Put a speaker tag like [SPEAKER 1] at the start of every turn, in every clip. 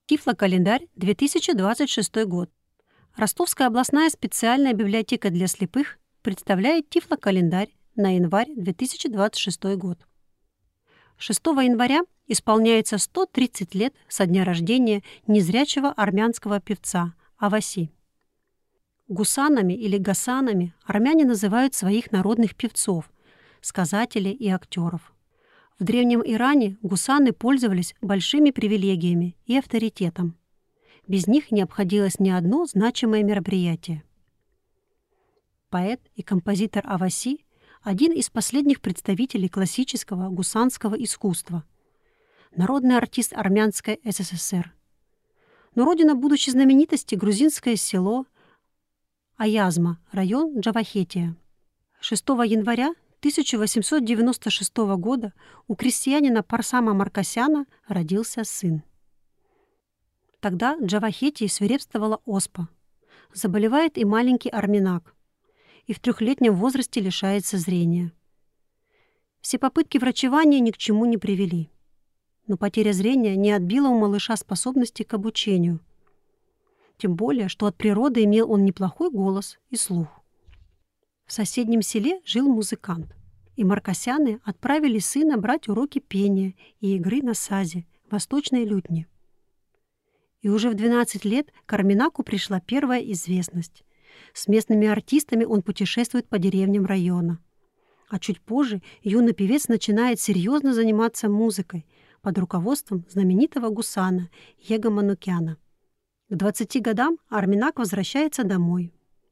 [SPEAKER 1] Тифлокалендарь, 2026 год. Ростовская областная специальная библиотека для слепых представляет Тифлокалендарь на январь 2026 год. 6 января исполняется 130 лет со дня рождения незрячего армянского певца Аваси. Гусанами или гасанами армяне называют своих народных певцов, сказателей и актеров. В Древнем Иране гусаны пользовались большими привилегиями и авторитетом. Без них не обходилось ни одно значимое мероприятие. Поэт и композитор Аваси – один из последних представителей классического гусанского искусства, народный артист Армянской СССР. Но родина будущей знаменитости – грузинское село Аязма, район Джавахетия. 6 января 1896 года у крестьянина Парсама Маркосяна родился сын. Тогда в Джавахетии свирепствовала оспа. Заболевает и маленький Арминак, и в 3-летнем возрасте лишается зрения. Все попытки врачевания ни к чему не привели. Но потеря зрения не отбила у малыша способности к обучению. Тем более, что от природы имел он неплохой голос и слух. В соседнем селе жил музыкант, и Маркосяны отправили сына брать уроки пения и игры на сазе, восточной лютни. И уже в 12 лет к Арминаку пришла первая известность. С местными артистами он путешествует по деревням района. А чуть позже юный певец начинает серьезно заниматься музыкой под руководством знаменитого гусана Ега Манукяна. К 20 годам Арминак возвращается домой.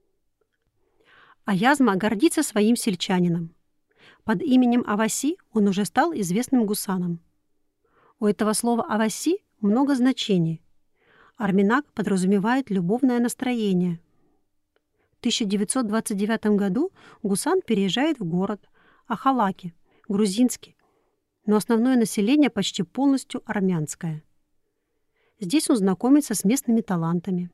[SPEAKER 1] Аязма гордится своим сельчанином. Под именем Аваси он уже стал известным гусаном. У этого слова «Аваси» много значений. Арминак подразумевает любовное настроение. В 1929 году гусан переезжает в город Ахалаки, грузинский, но основное население почти полностью армянское. Здесь он знакомится с местными талантами.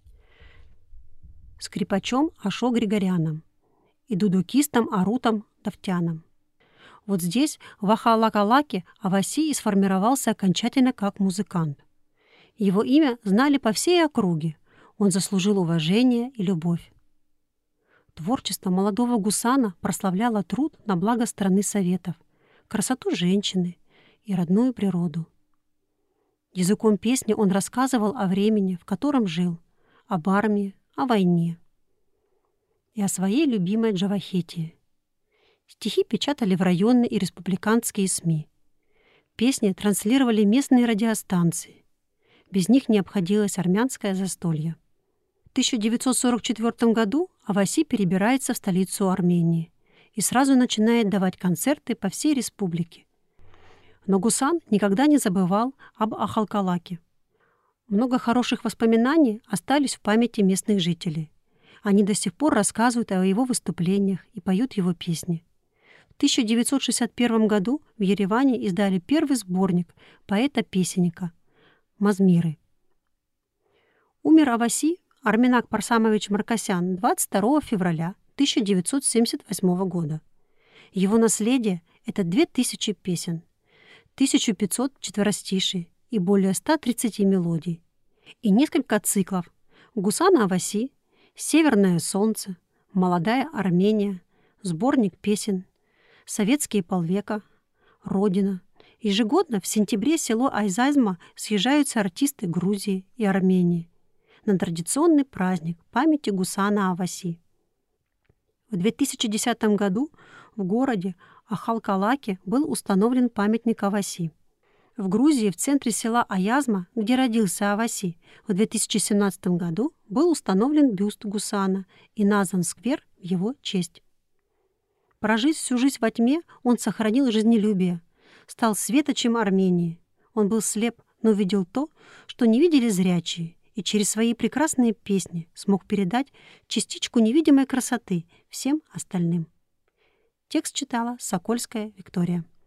[SPEAKER 1] Скрипачом Ашо Григоряном и дудукистом Арутом Давтяном. Вот здесь, в Ахалакалаке, Аваси и сформировался окончательно как музыкант. Его имя знали по всей округе. Он заслужил уважение и любовь. Творчество молодого гусана прославляло труд на благо страны Советов, красоту женщины и родную природу. Языком песни он рассказывал о времени, в котором жил, об армии, о войне и о своей любимой Джавахетии. Стихи печатали в районные и республиканские СМИ. Песни транслировали местные радиостанции. Без них не обходилось армянское застолье. В 1944 году Аваси перебирается в столицу Армении и сразу начинает давать концерты по всей республике. Но гусан никогда не забывал об Ахалкалаке. Много хороших воспоминаний остались в памяти местных жителей. Они до сих пор рассказывают о его выступлениях и поют его песни. В 1961 году в Ереване издали первый сборник поэта-песенника «Мазмиры». Умер Аваси Арминак Парсамович Маркосян 22 февраля 1978 года. Его наследие — это 2000 песен, 1500 четверостиший и более 130 мелодий, и несколько циклов «Гусана Аваси», «Северное солнце», «Молодая Армения», сборник песен, «Советские полвека», «Родина». Ежегодно в сентябре в село Айзазма съезжаются артисты Грузии и Армении на традиционный праздник памяти гусана Аваси. В 2010 году в городе Ахалкалаке был установлен памятник Аваси. В Грузии, в центре села Аязма, где родился Аваси, в 2017 году был установлен бюст гусана и назван сквер в его честь. Прожив всю жизнь во тьме, он сохранил жизнелюбие, стал светочем Армении. Он был слеп, но видел то, что не видели зрячие, и через свои прекрасные песни смог передать частичку невидимой красоты всем остальным. Текст читала Сокольская Виктория.